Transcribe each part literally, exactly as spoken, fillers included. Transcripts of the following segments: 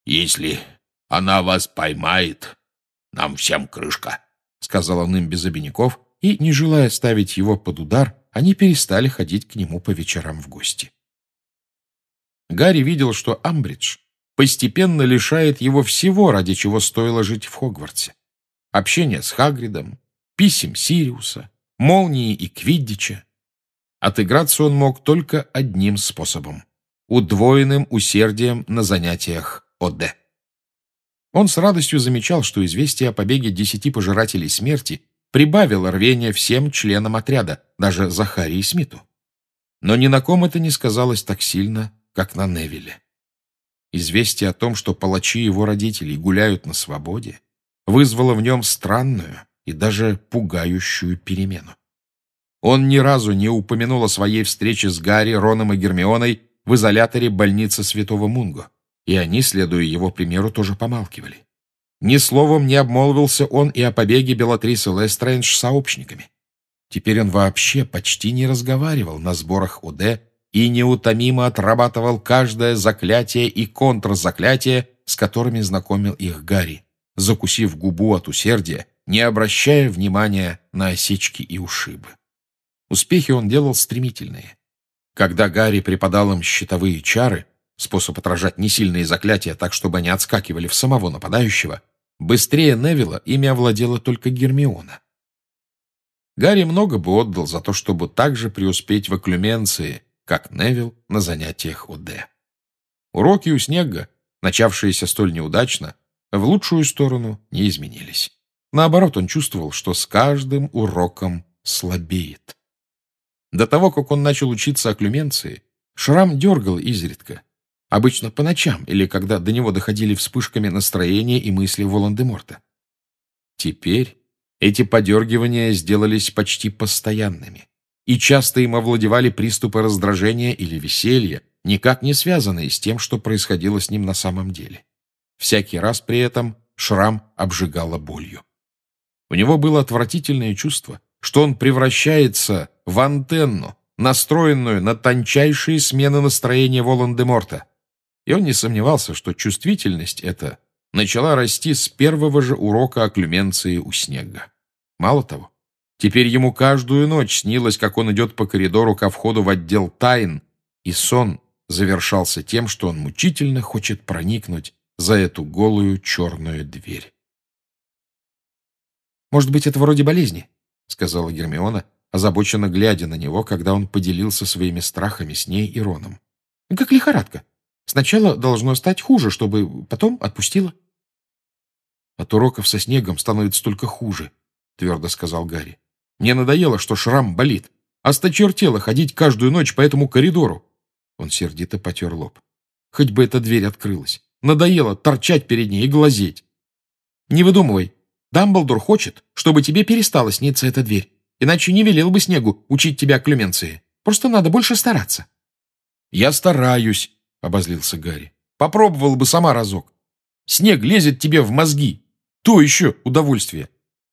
«Если она вас поймает, нам всем крышка», — сказал он им без обиняков, и, не желая ставить его под удар, они перестали ходить к нему по вечерам в гости. Гарри видел, что Амбридж постепенно лишает его всего, ради чего стоило жить в Хогвартсе. Общения с Хагридом, писем Сириуса, молнии и квиддича. Отыграться он мог только одним способом — удвоенным усердием на занятиях ОД. Он с радостью замечал, что известие о побеге десяти пожирателей смерти прибавило рвения всем членам отряда, даже Захарии Смиту. Но ни на ком это не сказалось так сильно, как на Невилле. Известие о том, что палачи его родителей гуляют на свободе, вызвало в нем странную и даже пугающую перемену. Он ни разу не упомянул о своей встрече с Гарри, Роном и Гермионой в изоляторе больницы Святого Мунго, и они, следуя его примеру, тоже помалкивали. Ни словом не обмолвился он и о побеге Белатрисы Лестрейндж с сообщниками. Теперь он вообще почти не разговаривал на сборах ОД и неутомимо отрабатывал каждое заклятие и контрзаклятие, с которыми знакомил их Гарри, закусив губу от усердия, не обращая внимания на осечки и ушибы. Успехи он делал стремительные. Когда Гарри преподал им щитовые чары, способ отражать несильные заклятия так, чтобы они отскакивали в самого нападающего, быстрее Невилла ими овладела только Гермиона. Гарри много бы отдал за то, чтобы также преуспеть в окклюменции, как Невилл на занятиях ОД. Уроки у Снегга, начавшиеся столь неудачно, в лучшую сторону не изменились. Наоборот, он чувствовал, что с каждым уроком слабеет. До того, как он начал учиться окклюменции, Шрам дергал изредка, обычно по ночам или когда до него доходили вспышками настроения и мысли Волан-де-Морта. Теперь эти подергивания сделались почти постоянными, и часто им овладевали приступы раздражения или веселья, никак не связанные с тем, что происходило с ним на самом деле. Всякий раз при этом Шрам обжигало болью. У него было отвратительное чувство, что он превращается в антенну, настроенную на тончайшие смены настроения Волан-де-Морта. И он не сомневался, что чувствительность эта начала расти с первого же урока окклюменции у Снегга. Мало того, теперь ему каждую ночь снилось, как он идет по коридору ко входу в отдел тайн, и сон завершался тем, что он мучительно хочет проникнуть за эту голую черную дверь. «Может быть, это вроде болезни?» — сказала Гермиона, озабоченно глядя на него, когда он поделился своими страхами с ней и Роном. «Как лихорадка. Сначала должно стать хуже, чтобы потом отпустило». «От уроков со Снегом становится только хуже», — твердо сказал Гарри. «Мне надоело, что Шрам болит. Осточертело ходить каждую ночь по этому коридору». Он сердито потер лоб. «Хоть бы эта дверь открылась. Надоело торчать перед ней и глазеть». «Не выдумывай. Дамблдор хочет, чтобы тебе перестала сниться эта дверь. Иначе не велел бы Снегу учить тебя окклюменции. Просто надо больше стараться». «Я стараюсь», — обозлился Гарри. «Попробовал бы сама разок. Снег лезет тебе в мозги. То еще удовольствие».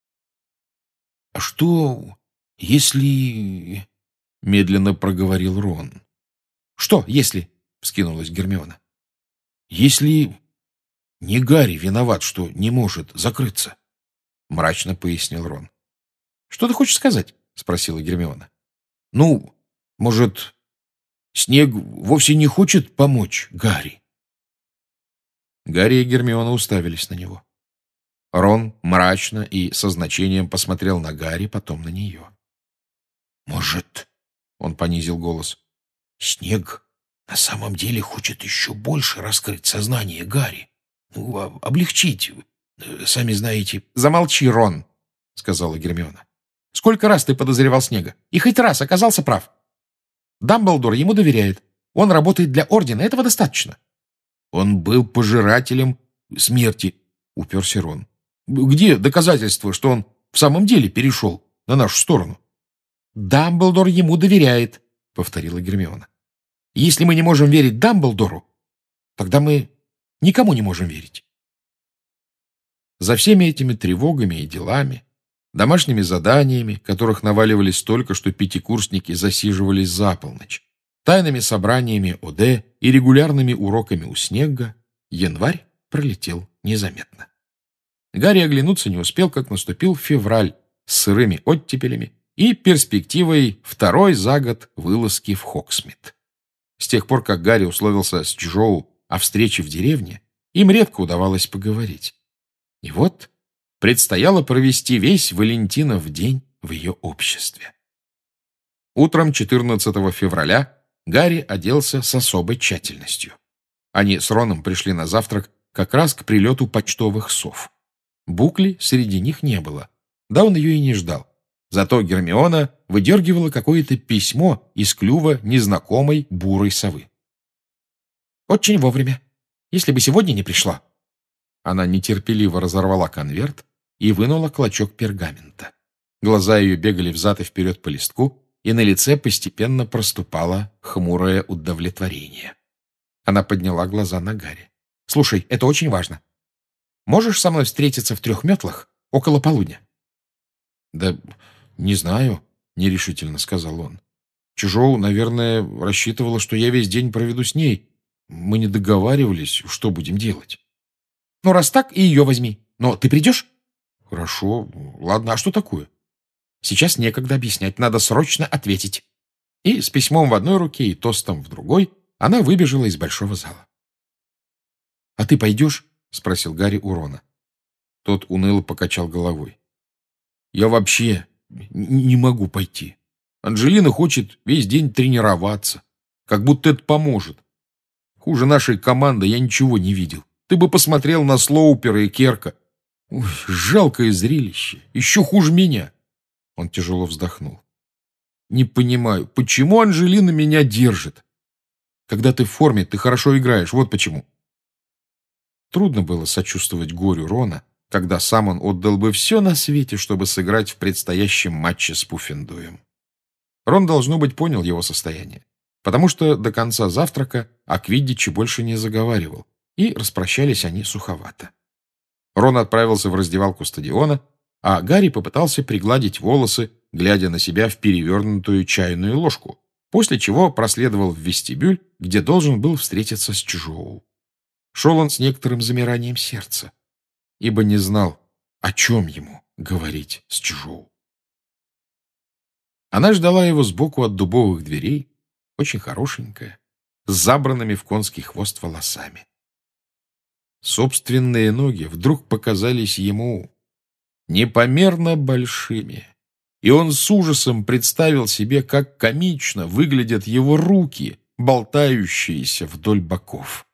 «А что, если...» — медленно проговорил Рон. «Что, если?» — вскинулась Гермиона. «Если не Гарри виноват, что не может закрыться», — мрачно пояснил Рон. «Что ты хочешь сказать?» — спросила Гермиона. «Ну, может, Снег вовсе не хочет помочь Гарри?» Гарри и Гермиона уставились на него. Рон мрачно и со значением посмотрел на Гарри, потом на нее. «Может, — он понизил голос, — Снег на самом деле хочет еще больше раскрыть сознание Гарри? Ну, облегчить, сами знаете...» «Замолчи, Рон, — сказала Гермиона. Сколько раз ты подозревал Снега? И хоть раз оказался прав. Дамблдор ему доверяет. Он работает для Ордена. Этого достаточно». «Он был пожирателем смерти», — уперся Рон. «Где доказательства, что он в самом деле перешел на нашу сторону?» «Дамблдор ему доверяет», — повторила Гермиона. «Если мы не можем верить Дамблдору, тогда мы никому не можем верить». За всеми этими тревогами и делами, домашними заданиями, которых наваливались столько, что пятикурсники засиживались за полночь, тайными собраниями ОД и регулярными уроками у Снегга, январь пролетел незаметно. Гарри оглянуться не успел, как наступил февраль с сырыми оттепелями и перспективой второй за год вылазки в Хоксмит. С тех пор, как Гарри условился с Джоу о встрече в деревне, им редко удавалось поговорить. И вот предстояло провести весь Валентинов день в ее обществе. Утром четырнадцатого февраля Гарри оделся с особой тщательностью. Они с Роном пришли на завтрак как раз к прилету почтовых сов. Букли среди них не было, да он ее и не ждал. Зато Гермиона выдергивала какое-то письмо из клюва незнакомой бурой совы. «Очень вовремя. Если бы сегодня не пришло». Она нетерпеливо разорвала конверт и вынула клочок пергамента. Глаза ее бегали взад и вперед по листку, и на лице постепенно проступало хмурое удовлетворение. Она подняла глаза на Гарри. «Слушай, это очень важно. Можешь со мной встретиться в трех метлах около полудня?» «Да не знаю», — нерешительно сказал он. «Чужоу, наверное, рассчитывала, что я весь день проведу с ней. Мы не договаривались, что будем делать». «Ну, раз так, и ее возьми. Но ты придешь?» «Хорошо. Ладно, а что такое?» «Сейчас некогда объяснять, надо срочно ответить». И с письмом в одной руке и тостом в другой она выбежала из большого зала. «А ты пойдешь?» — спросил Гарри у Рона. Тот уныло покачал головой. «Я вообще не могу пойти. Анджелина хочет весь день тренироваться, как будто это поможет. Хуже нашей команды я ничего не видел. Ты бы посмотрел на Слоупера и Керка. Ой, жалкое зрелище. Еще хуже меня». Он тяжело вздохнул. «Не понимаю, почему Анджелина меня держит? Когда ты в форме, ты хорошо играешь. Вот почему». Трудно было сочувствовать горю Рона, когда сам он отдал бы все на свете, чтобы сыграть в предстоящем матче с Пуффендуем. Рон, должно быть, понял его состояние, потому что до конца завтрака о квиддиче больше не заговаривал, и распрощались они суховато. Рон отправился в раздевалку стадиона, а Гарри попытался пригладить волосы, глядя на себя в перевернутую чайную ложку, после чего проследовал в вестибюль, где должен был встретиться с Чжоу. Шел он с некоторым замиранием сердца, ибо не знал, о чем ему говорить с Чжоу. Она ждала его сбоку от дубовых дверей, очень хорошенькая, с забранными в конский хвост волосами. Собственные ноги вдруг показались ему непомерно большими, и он с ужасом представил себе, как комично выглядят его руки, болтающиеся вдоль боков.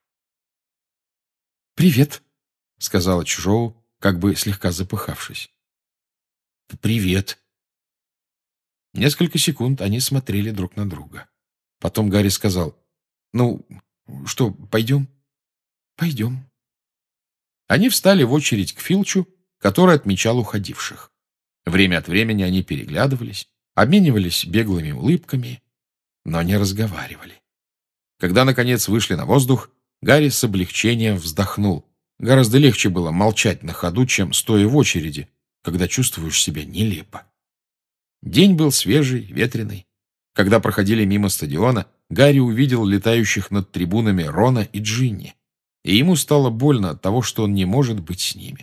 «Привет», — сказала Чжоу, как бы слегка запыхавшись. «Привет». Несколько секунд они смотрели друг на друга. Потом Гарри сказал: «Ну, что, пойдем?» «Пойдем». Они встали в очередь к Филчу, который отмечал уходивших. Время от времени они переглядывались, обменивались беглыми улыбками, но не разговаривали. Когда, наконец, вышли на воздух, Гарри с облегчением вздохнул. Гораздо легче было молчать на ходу, чем стоя в очереди, когда чувствуешь себя нелепо. День был свежий, ветреный. Когда проходили мимо стадиона, Гарри увидел летающих над трибунами Рона и Джинни, и ему стало больно от того, что он не может быть с ними.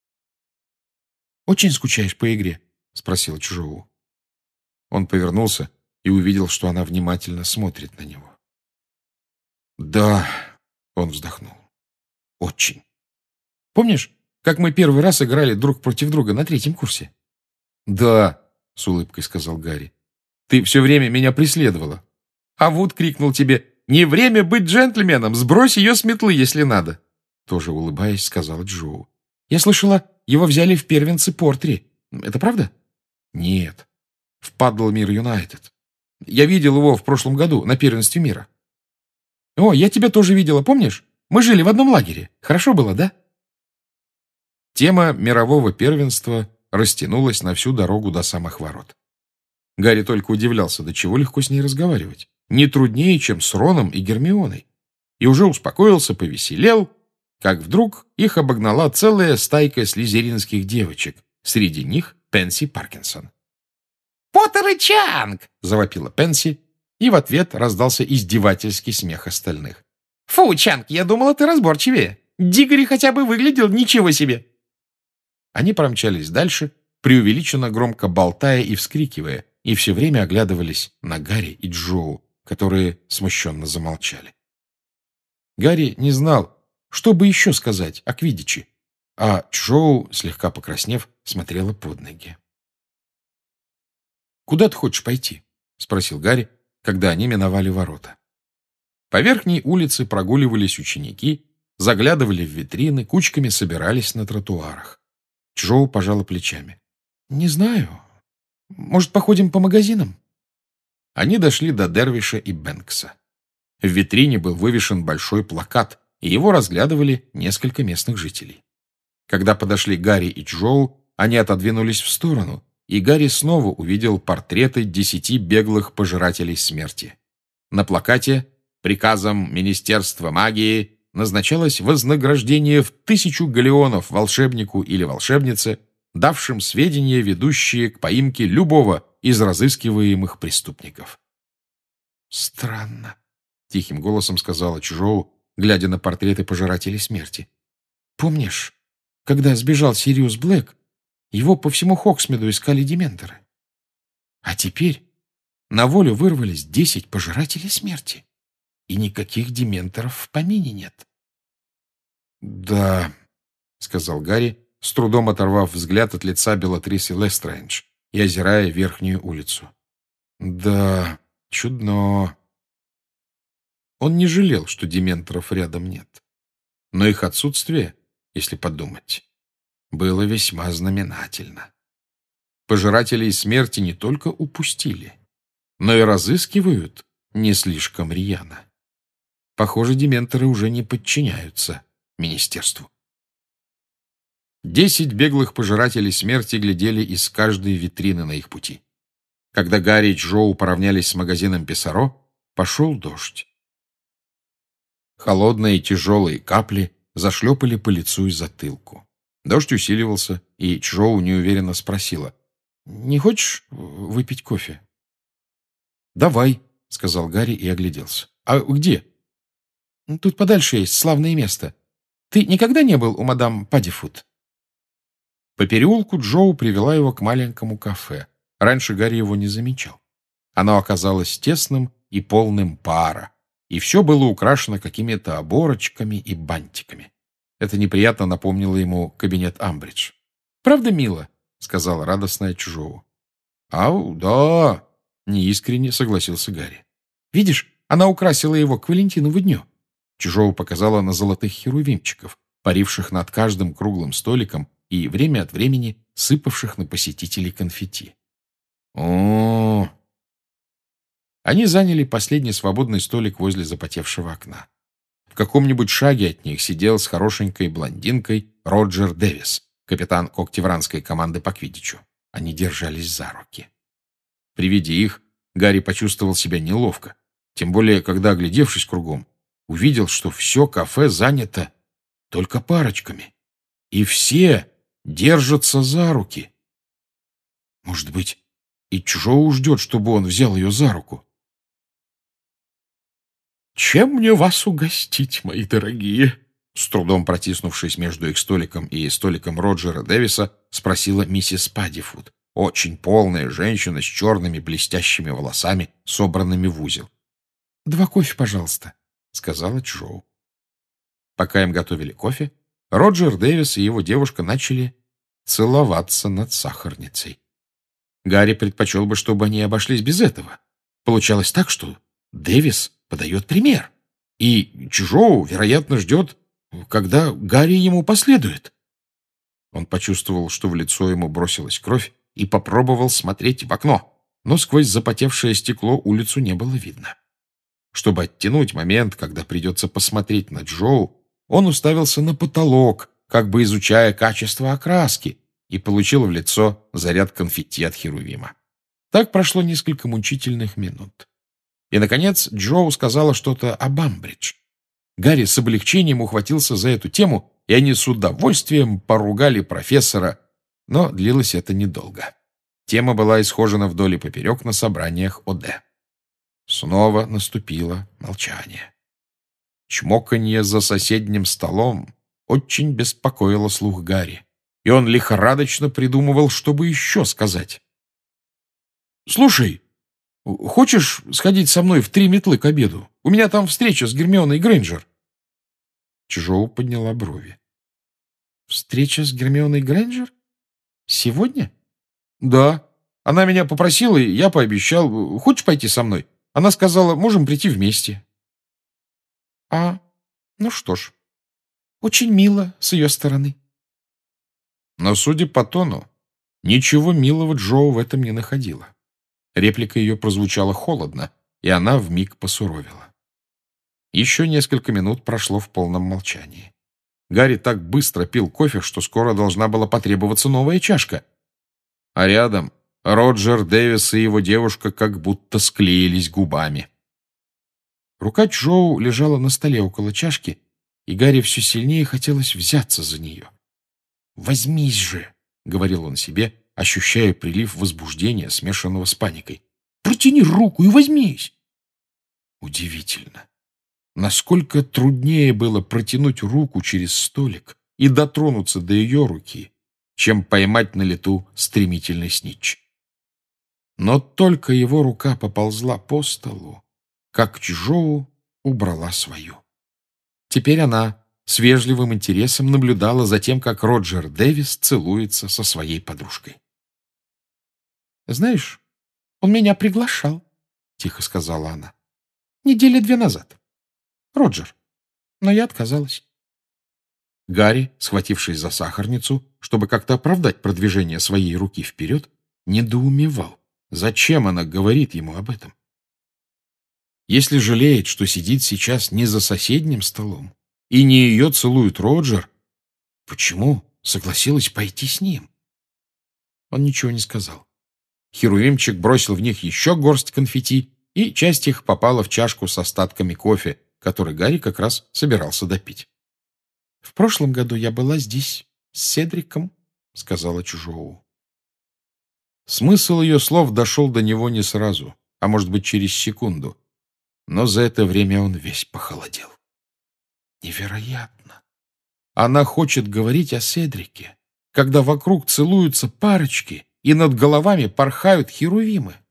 «Очень скучаешь по игре?» — спросила Чжоу. Он повернулся и увидел, что она внимательно смотрит на него. «Да», — он вздохнул, — «очень». «Помнишь, как мы первый раз играли друг против друга на третьем курсе?» «Да», — с улыбкой сказал Гарри. «Ты все время меня преследовала. А Вуд крикнул тебе: «Не время быть джентльменом! Сбрось ее с метлы, если надо!» Тоже улыбаясь, сказала Джоу. «Я слышала, его взяли в первенцы Портри. Это правда?» «Нет. В Падлмир Юнайтед. Я видел его в прошлом году на первенстве мира». «О, я тебя тоже видела, помнишь? Мы жили в одном лагере. Хорошо было, да?» Тема мирового первенства растянулась на всю дорогу до самых ворот. Гарри только удивлялся, до чего легко с ней разговаривать. Не труднее, чем с Роном и Гермионой. И уже успокоился, повеселел, как вдруг их обогнала целая стайка слизеринских девочек. Среди них Пенси Паркинсон. «Поттер и Чанг!» — завопила Пенси, и в ответ раздался издевательский смех остальных. «Фу, Чанг, я думала, ты разборчивее. Дигори хотя бы выглядел ничего себе!» Они промчались дальше, преувеличенно громко болтая и вскрикивая, и все время оглядывались на Гарри и Джоу, которые смущенно замолчали. Гарри не знал, что бы еще сказать о квиддиче, а Джоу, слегка покраснев, смотрела под ноги. «Куда ты хочешь пойти?» — спросил Гарри, когда они миновали ворота. По верхней улице прогуливались ученики, заглядывали в витрины, кучками собирались на тротуарах. Джоу пожала плечами. «Не знаю. Может, походим по магазинам?» Они дошли до Дервиша и Бэнкса. В витрине был вывешен большой плакат, и его разглядывали несколько местных жителей. Когда подошли Гарри и Джоу, они отодвинулись в сторону, и Гарри снова увидел портреты десяти беглых пожирателей смерти. На плакате приказом Министерства магии назначалось вознаграждение в тысячу галеонов волшебнику или волшебнице, давшим сведения, ведущие к поимке любого из разыскиваемых преступников. «Странно», — тихим голосом сказала Джоу, глядя на портреты пожирателей смерти. «Помнишь, когда сбежал Сириус Блэк, его по всему Хоксмиду искали дементоры? А теперь на волю вырвались десять пожирателей смерти, и никаких дементоров в помине нет». «Да», — сказал Гарри, с трудом оторвав взгляд от лица Белатрисы Лестрейндж и озирая верхнюю улицу. «Да, чудно». Он не жалел, что дементоров рядом нет. Но их отсутствие, если подумать, было весьма знаменательно. Пожирателей смерти не только упустили, но и разыскивают не слишком рьяно. Похоже, дементоры уже не подчиняются министерству. Десять беглых пожирателей смерти глядели из каждой витрины на их пути. Когда Гарри и Джоу поравнялись с магазином Писаро, пошел дождь. Холодные тяжелые капли зашлепали по лицу и затылку. Дождь усиливался, и Джоу неуверенно спросила: «Не хочешь выпить кофе?» «Давай», — сказал Гарри и огляделся. «А где?» «Тут подальше есть славное место. Ты никогда не был у мадам Паддифуд?» По переулку Джоу привела его к маленькому кафе. Раньше Гарри его не замечал. Оно оказалось тесным и полным пара, и все было украшено какими-то оборочками и бантиками. Это неприятно напомнило ему кабинет Амбридж. «Правда мило?» — сказала радостная Джоу. «Ау, да!» — неискренне согласился Гарри. «Видишь, она украсила его к Валентинову дню». Джоу показала на золотых херувимчиков, паривших над каждым круглым столиком и время от времени сыпавших на посетителей конфетти. О, Они заняли последний свободный столик возле запотевшего окна. В каком-нибудь шаге от них сидел с хорошенькой блондинкой Роджер Дэвис, капитан когтевранской команды по квиддичу. Они держались за руки. При виде их Гарри почувствовал себя неловко, тем более, когда, оглядевшись кругом, увидел, что все кафе занято только парочками, и все держатся за руки. Может быть, и Джоу ждет, чтобы он взял ее за руку. «Чем мне вас угостить, мои дорогие?» С трудом протиснувшись между их столиком и столиком Роджера Дэвиса, спросила миссис Паддифуд, очень полная женщина с черными блестящими волосами, собранными в узел. «Два кофе, пожалуйста», — сказала Джоу. Пока им готовили кофе, Роджер Дэвис и его девушка начали целоваться над сахарницей. Гарри предпочел бы, чтобы они обошлись без этого. Получалось так, что Дэвис подает пример, и Джоу, вероятно, ждет, когда Гарри ему последует. Он почувствовал, что в лицо ему бросилась кровь, и попробовал смотреть в окно, но сквозь запотевшее стекло улицу не было видно. Чтобы оттянуть момент, когда придется посмотреть на Джоу, он уставился на потолок, как бы изучая качество окраски, и получил в лицо заряд конфетти от Херувима. Так прошло несколько мучительных минут. И, наконец, Джоу сказала что-то об Амбридж. Гарри с облегчением ухватился за эту тему, и они с удовольствием поругали профессора, но длилось это недолго. Тема была исхожена вдоль и поперек на собраниях О Д. Снова наступило молчание. Чмоканье за соседним столом очень беспокоило слух Гарри, и он лихорадочно придумывал, чтобы еще сказать. «Слушай, хочешь сходить со мной в три метлы к обеду? У меня там встреча с Гермионой Грейнджер». Чжоу подняла брови. «Встреча с Гермионой Грейнджер? Сегодня?» «Да. Она меня попросила, и я пообещал. Хочешь пойти со мной?» Она сказала, можем прийти вместе. «А, ну что ж, очень мило с ее стороны». Но, судя по тону, ничего милого Чжоу в этом не находила. Реплика ее прозвучала холодно, и она вмиг посуровила. Еще несколько минут прошло в полном молчании. Гарри так быстро пил кофе, что скоро должна была потребоваться новая чашка. А рядом Роджер Дэвис и его девушка как будто склеились губами. Рука Чжоу лежала на столе около чашки, и Гарри все сильнее хотелось взяться за нее. «Возьмись же!» — говорил он себе, ощущая прилив возбуждения, смешанного с паникой. «Протяни руку и возьмись!» Удивительно, насколько труднее было протянуть руку через столик и дотронуться до ее руки, чем поймать на лету стремительный снитч. Но только его рука поползла по столу, как Чжоу убрала свою. Теперь она с вежливым интересом наблюдала за тем, как Роджер Дэвис целуется со своей подружкой. «Знаешь, он меня приглашал», — тихо сказала она. «Недели две назад. Роджер. Но я отказалась». Гарри, схватившись за сахарницу, чтобы как-то оправдать продвижение своей руки вперед, недоумевал, зачем она говорит ему об этом. Если жалеет, что сидит сейчас не за соседним столом, и не ее целует Роджер, почему согласилась пойти с ним? Он ничего не сказал. Херувимчик бросил в них еще горсть конфетти, и часть их попала в чашку с остатками кофе, который Гарри как раз собирался допить. «В прошлом году я была здесь с Седриком», — сказала Чжоу. Смысл ее слов дошел до него не сразу, а может быть через секунду, но за это время он весь похолодел. Невероятно! Она хочет говорить о Седрике, когда вокруг целуются парочки и над головами порхают херувимы.